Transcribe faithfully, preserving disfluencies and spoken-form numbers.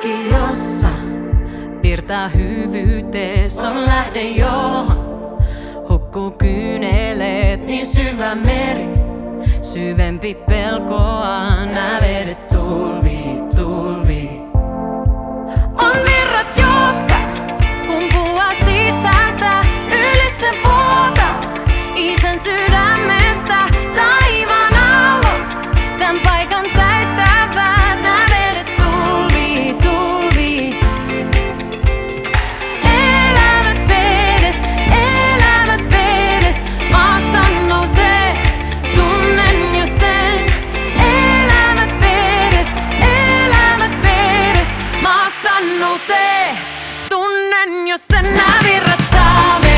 Joki, jossa virtaa hyvyytees on lähde, johon hukkuu kyyneleet, niin syvä meri, syvempi pelkoa, nää vedet tulvii, tulvii. On virrat, jotka kumpuaa sisältä, ylitse vuotaa isän sydämestä. Taivaan aallot tän paikan täyttävät, nää vedet tulvii, tulvii. Elävät vedet, elävät vedet, maasta nousee, tunnen jo sen. Elävät vedet, elävät vedet, maasta nousee, tunnen jo sen. Nää virrat saa